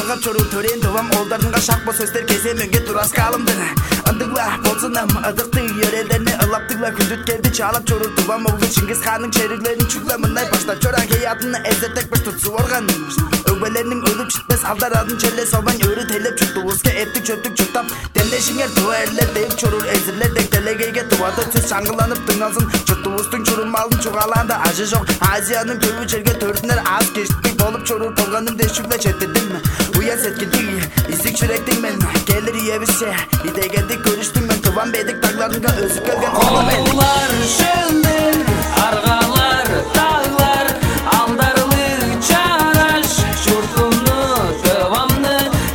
Ағап чору төрен тұвам олдардыңға шақпа сөздер кеземеңге тұрас қалымдыр. Ындығла болсынам ұдықты ерелдеріне ылаптығла күндіт келді чалап чору тұвам олғы Чингис ханның черіглерін чүгламынай баштап чора кейатыны әзеттек бір тұтсы орған. Өбелерінің өліп шітпес алдарадын челе салбан өрі телеп жүкті ұсқа ептік чөптік жүктап Дәндешіңер туа әрлер дейіп чорur әзірлер дектелегейге туады түс шаңғыланып тыңалсын Жүкті ұстың чорur малын чуғаланды ажы жоқ Азияның көбі жерге төрдінер аз кештік болып чорur толғаным дешүгле четтедім Уя сеткілдік исік жүректің мен келір ебісе Итегенді көріштің мен тұван бедік тағларынға өзі көлген Олар шөлдер, арғалар, тағлар Алдарлы чараш, жұртымны, тывамны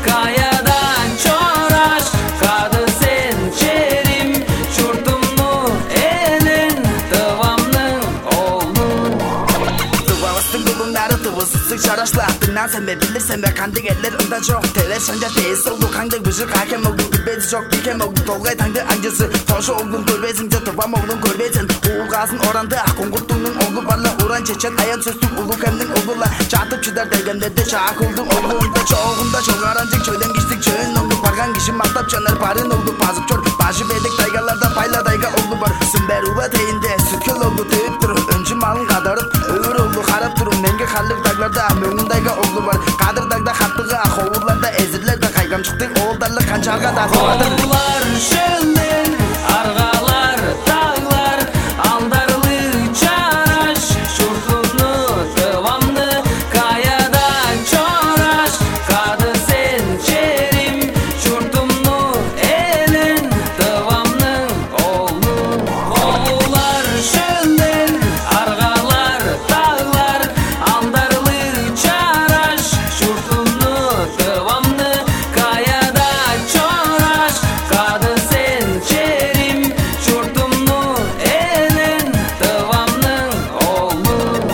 Каядан чораш, қады сен черим Жұртымны, елін, тывамның олын Тывалыстың бұлыңдары тывысысық жарашла Аттыңнан сен бе білірсен бе қандық әлер ұнда жоқ Телер шанжа тейіс олды қаңдық бұжық әкем олды Білбеді жоқ бекем олды толғай таңды аңжысы Тошы олдың көрбесің де тывам олдың көрбесін Уылғасын оранды аққоңғыртыңның олды барла Уран чечен аян сөзтің ұлы кәмдің олдыла Жатып чыдар дәгендерде шақ олдың олғында Çoğunda çok arancık çöyden geçtik çöyün oldu Pargan kişi mahtap çöner parın oldu Bazıp çor başı bedik daygalarda payla dayga oldu bar Sümber ula teyinde sütkül oldu teyip durun Öncü malın kadarıp öğür oldu harap durun Menge kallık daglarda möngün dayga oldu bar Kadır dagda kattığı hovullarda ezirlerde kaygam çıktık oğuldarlı kançaga da kovadır Oğullar şölder, arğalar, tağlar Aldarlı çaraş, şurtumlu, tıvamlı Kayadan çoraş, kadı sen çerim Şurtumlu, elin, tıvamның oğlun Oğullar şölder, arğalar, tağlar Aldarlı çaraş, şurtumlu, tıvamlı Kayadan çoraş, kadı sen çerim Şurtumlu, elin, tıvamның oğlun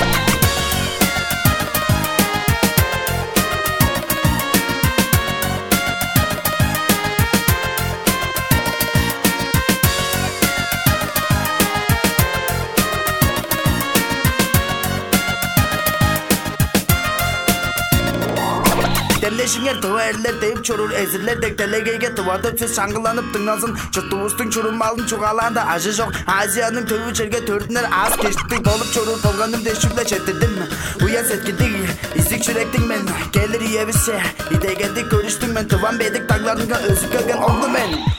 Demleşinger tuva erler deyip çorur ezirler dektelegeyge tuvatıp söz şangılanıp tınalsın Çıktı ustun çorur malın çuğalanda acı жоқ Азияның töbü çerge tördünler az keşittik Болып çorur толғаным дешүгле çettirdim Uya setkidik isik жүректің мен Gelir yebise İtegенdik görüştің мен Tuvan bedik tağlarınға özü kölgen oldu men